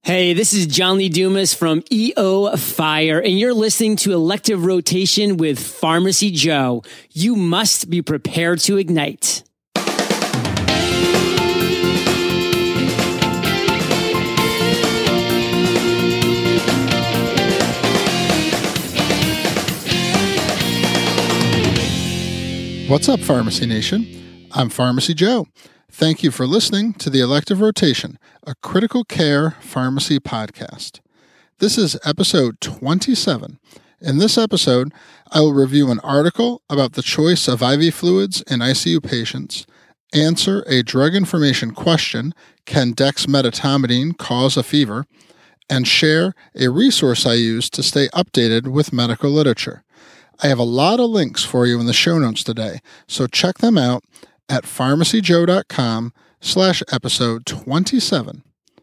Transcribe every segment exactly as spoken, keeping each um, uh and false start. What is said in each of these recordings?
Hey, this is John Lee Dumas from E O Fire, and you're listening to Elective Rotation with Pharmacy Joe. You must be prepared to ignite. What's up, Pharmacy Nation? I'm Pharmacy Joe. Thank you for listening to the Elective Rotation, a critical care pharmacy podcast. This is episode twenty-seven. In this episode, I will review an article about the choice of I V fluids in I C U patients, answer a drug information question, can dexmedetomidine cause a fever, and share a resource I use to stay updated with medical literature. I have a lot of links for you in the show notes today, so check them out at pharmacyjoe.com slash episode 27.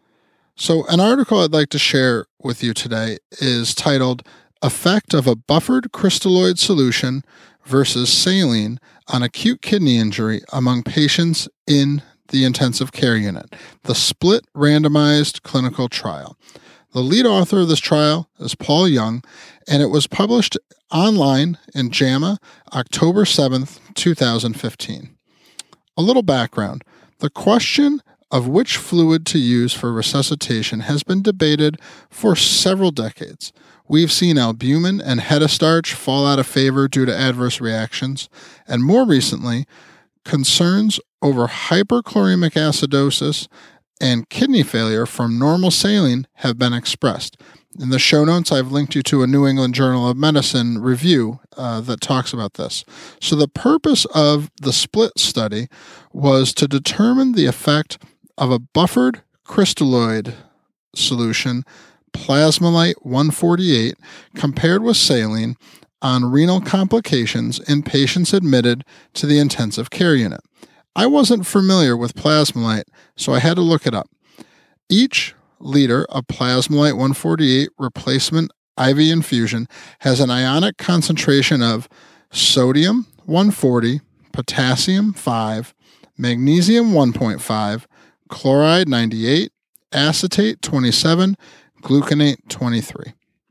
So an article I'd like to share with you today is titled Effect of a Buffered Crystalloid Solution versus Saline on Acute Kidney Injury Among Patients in the Intensive Care Unit, the Split Randomized Clinical Trial. The lead author of this trial is Paul Young, and it was published online in JAMA October seventh, twenty fifteen. A little background. The question of which fluid to use for resuscitation has been debated for several decades. We've seen albumin and hetastarch fall out of favor due to adverse reactions, and more recently, concerns over hyperchloremic acidosis and kidney failure from normal saline have been expressed. In the show notes, I've linked you to a New England Journal of Medicine review uh, that talks about this. So the purpose of the SPLIT study was to determine the effect of a buffered crystalloid solution, Plasmolite one forty-eight, compared with saline on renal complications in patients admitted to the intensive care unit. I wasn't familiar with Plasmolite, so I had to look it up. Each liter of Plasmolite one forty-eight replacement I V infusion has an ionic concentration of sodium one forty, potassium five, magnesium one point five, chloride ninety-eight, acetate twenty-seven, gluconate twenty-three.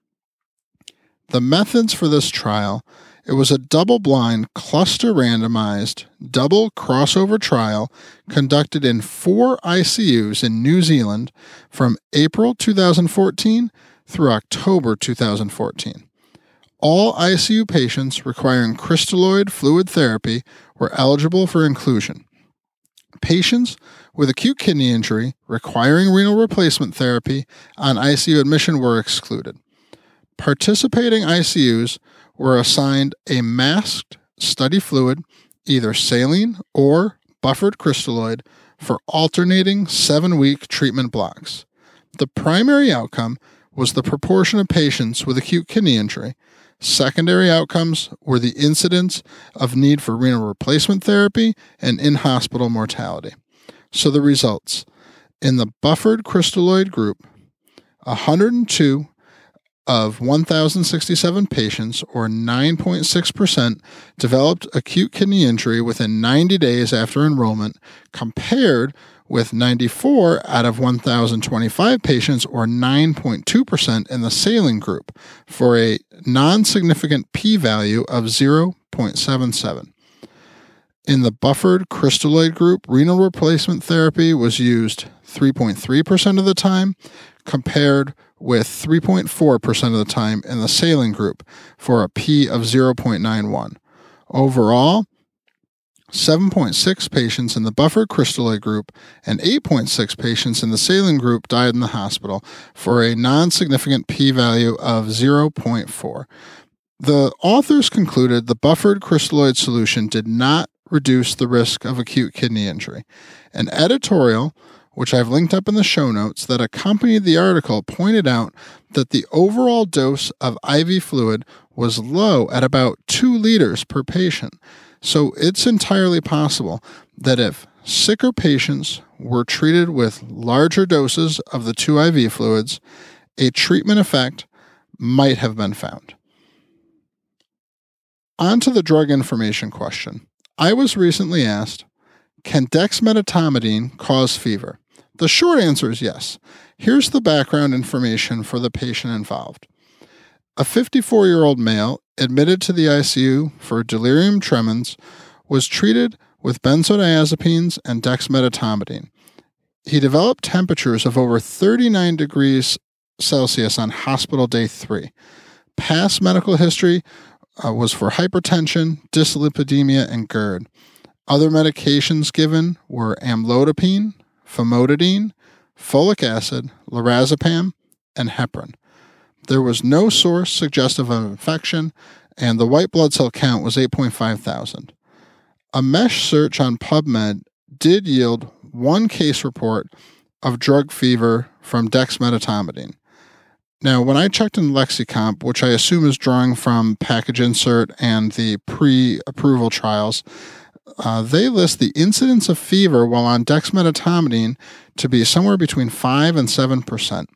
The methods for this trial: it was a double-blind, cluster-randomized, double crossover trial conducted in four I C Us in New Zealand from April twenty fourteen through October twenty fourteen. All I C U patients requiring crystalloid fluid therapy were eligible for inclusion. Patients with acute kidney injury requiring renal replacement therapy on I C U admission were excluded. Participating I C Us were assigned a masked study fluid, either saline or buffered crystalloid, for alternating seven-week treatment blocks. The primary outcome was the proportion of patients with acute kidney injury. Secondary outcomes were the incidence of need for renal replacement therapy and in-hospital mortality. So the results: in the buffered crystalloid group, one hundred two of one thousand sixty-seven patients, or nine point six percent, developed acute kidney injury within ninety days after enrollment, compared with ninety-four out of one thousand twenty-five patients, or nine point two percent, in the saline group, for a non-significant p-value of zero point seven seven. In the buffered crystalloid group, renal replacement therapy was used three point three percent of the time, compared with three point four percent of the time in the saline group, for a p of zero point nine one. Overall, seven point six patients in the buffered crystalloid group and eight point six patients in the saline group died in the hospital, for a non-significant p-value of zero point four. The authors concluded the buffered crystalloid solution did not reduce the risk of acute kidney injury. An editorial, which I've linked up in the show notes, that accompanied the article pointed out that the overall dose of I V fluid was low at about two liters per patient. So it's entirely possible that if sicker patients were treated with larger doses of the two I V fluids, a treatment effect might have been found. On to the drug information question. I was recently asked, can dexmedetomidine cause fever? The short answer is yes. Here's the background information for the patient involved. A fifty-four-year-old male admitted to the I C U for delirium tremens was treated with benzodiazepines and dexmedetomidine. He developed temperatures of over thirty-nine degrees Celsius on hospital day three. Past medical history uh, was for hypertension, dyslipidemia, and GERD. Other medications given were amlodipine, famotidine, folic acid, lorazepam, and heparin. There was no source suggestive of infection, and the white blood cell count was eight point five thousand. A mesh search on PubMed did yield one case report of drug fever from dexmedetomidine. Now, when I checked in Lexicomp, which I assume is drawing from package insert and the pre-approval trials, uh, they list the incidence of fever while on dexmedetomidine to be somewhere between five and seven percent.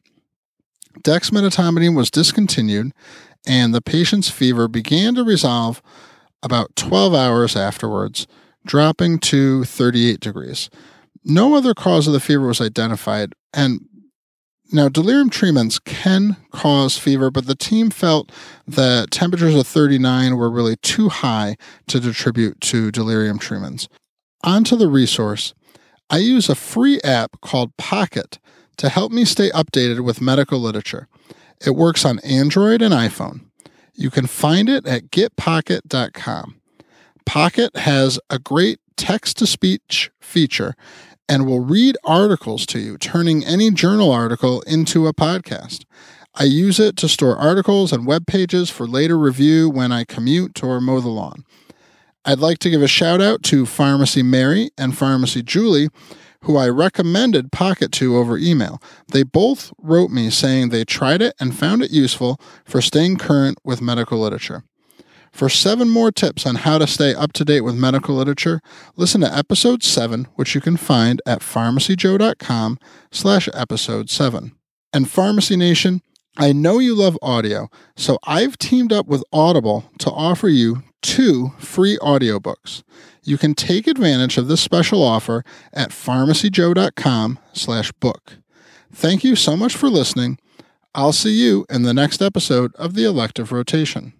Dexmedetomidine was discontinued, and the patient's fever began to resolve about twelve hours afterwards, dropping to thirty-eight degrees. No other cause of the fever was identified, and now delirium tremens can cause fever, but the team felt that temperatures of thirty-nine were really too high to attribute to delirium tremens. On to the resource. I use a free app called Pocket to help me stay updated with medical literature. It works on Android and iPhone. You can find it at get pocket dot com. Pocket has a great text-to-speech feature and will read articles to you, turning any journal article into a podcast. I use it to store articles and web pages for later review when I commute or mow the lawn. I'd like to give a shout out to Pharmacy Mary and Pharmacy Julie, who I recommended Pocket to over email. They both wrote me saying they tried it and found it useful for staying current with medical literature. For seven more tips on how to stay up to date with medical literature, listen to episode seven, which you can find at pharmacyjoe.com slash episode seven. And Pharmacy Nation, I know you love audio, so I've teamed up with Audible to offer you two free audiobooks. You can take advantage of this special offer at pharmacyjoe.com slash book. Thank you so much for listening. I'll see you in the next episode of the Elective Rotation.